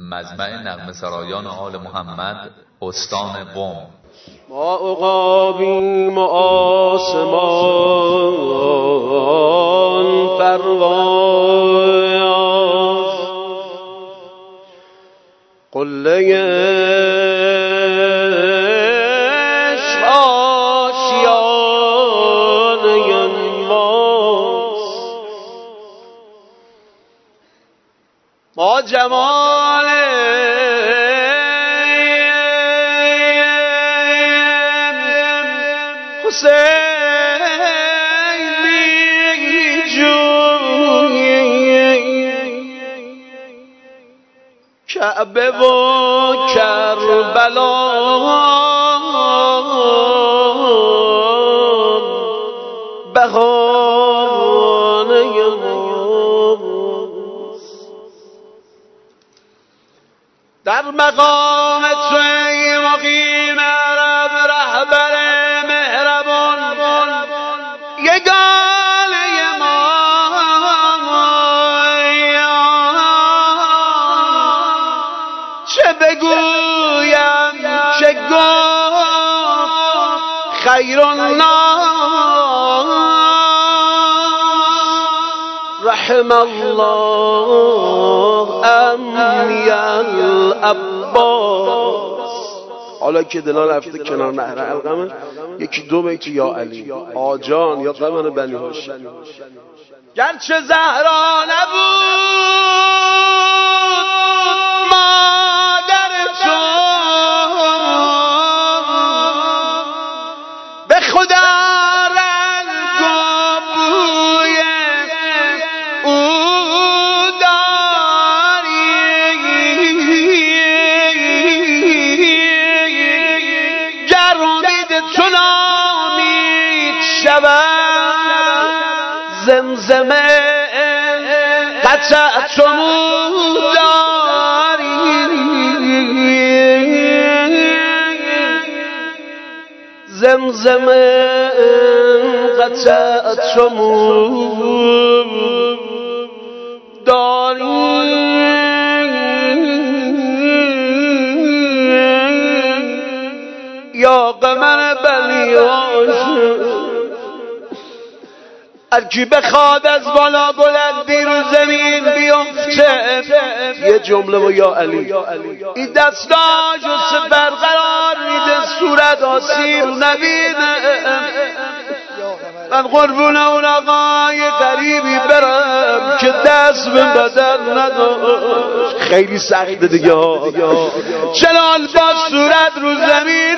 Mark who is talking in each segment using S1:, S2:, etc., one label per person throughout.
S1: مجمع نغمه سرایان آل محمد استان قم.
S2: ما عقابیم و آسمان پرواز، قله عشق آشیانه ماست. ما جمال حسینی جوییم، کعبه و کربلا بهانه ماست. در مقام تو ای مقیم عرب رهبر مهربان، یگانه ما چه بگویم چه گفت خیر الناس، رحم الله امی العباس. حالا که دلان رفته کنار نهر القمه، یکی دو بیت یا علی آجان یا قمن بنی هاشم. گرچه زهرا نبود مادر تو، به خدا رنگ و بوی او داری، گر امید تو نامید شود زمزمه قطع تو داری، زمزمه قطع تو داری. یا قمر بنی هاشم، هرکی بخواد از بالا بلندی رو زمین بیفته، یه جمله و یا علی این دستاشو سپر قرار میده، صورت آسیب نبینه. من قربون اون آقای غریبی برم که دست به بدن نداشت، خیلی سخته دیگه ها، چنان با صورت رو زمین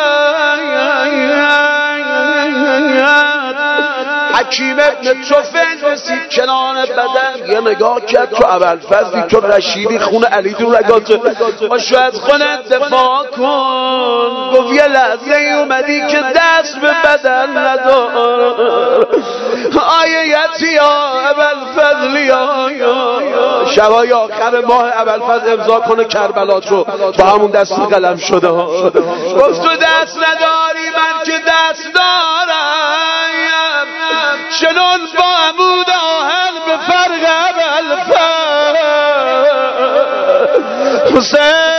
S2: حکیم ابن طفیل رسید کنار بدن، یه نگاه کرد تو ابوالفضلی، تو رشیدی، خون علی تو رگاته، باشو از خونت دفاع کن. گفت یه لحظه ای اومدی که دست به بدن ندار، آیتی یا ابوالفضلی یا شبای آخر ماه ابوالفضل امضا کنه کربلاتو با همون دست قلم شده ها. گفت تو دست نداری، من که دست دارم، چنون با عمود آهن به فرق ابوالفضل حسین